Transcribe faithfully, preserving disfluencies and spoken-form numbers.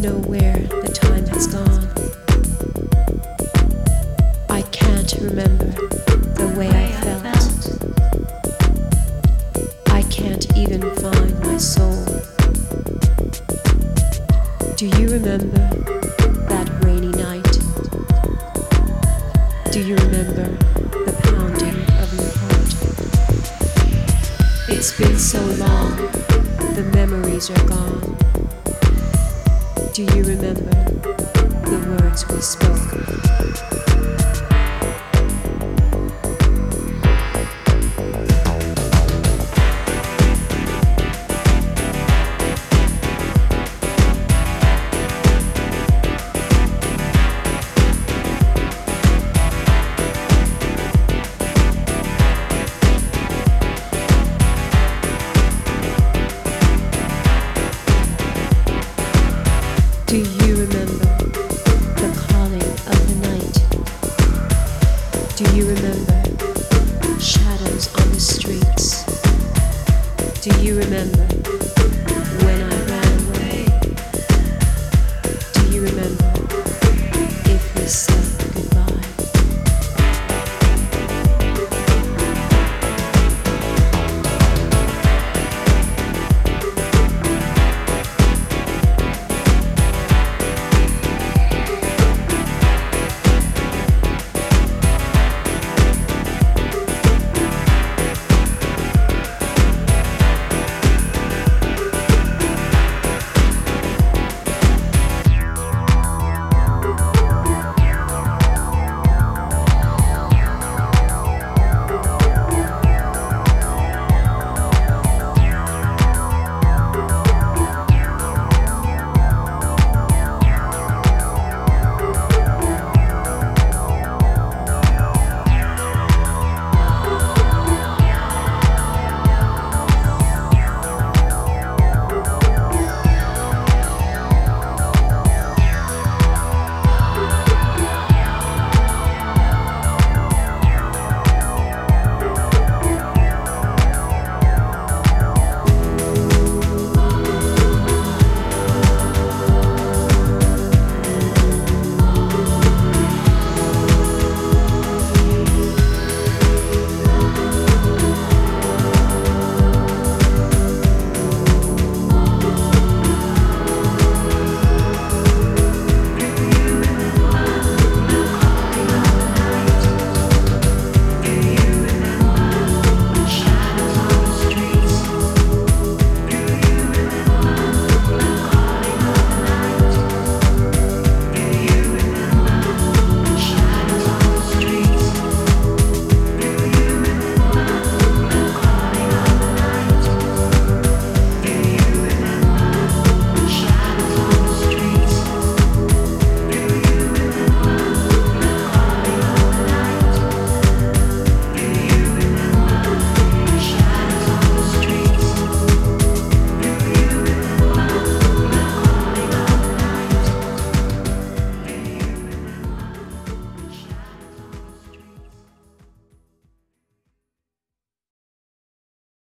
know where the time has gone. I can't remember the way I felt. I can't even find my soul. Do you remember that rainy night? Do you remember the pounding of your heart? It's been so long, the memories are gone. Do you remember the words we spoke? Do you remember the calling of the night? Do you remember shadows on the streets? Do you remember